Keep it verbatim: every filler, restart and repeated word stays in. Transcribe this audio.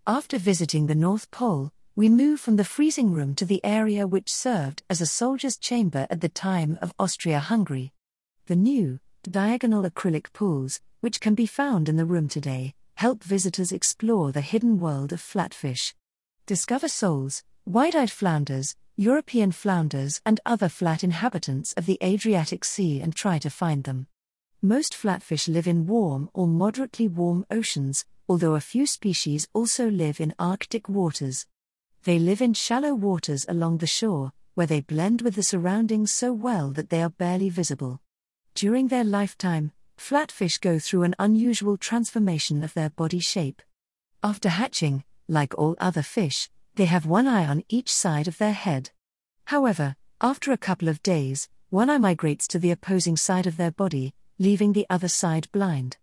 After visiting the North Pole, we move from the freezing room to the area which served as a soldier's chamber at the time of Austria-Hungary. The new, diagonal acrylic pools, which can be found in the room today, help visitors explore the hidden world of flatfish. Discover soles, wide-eyed flounders, European flounders and other flat inhabitants of the Adriatic Sea and try to find them. Most flatfish live in warm or moderately warm oceans, although a few species also live in Arctic waters. They live in shallow waters along the shore, where they blend with the surroundings so well that they are barely visible. During their lifetime, flatfish go through an unusual transformation of their body shape. After hatching, like all other fish, they have one eye on each side of their head. However, after a couple of days, one eye migrates to the opposing side of their body, leaving the other side blind.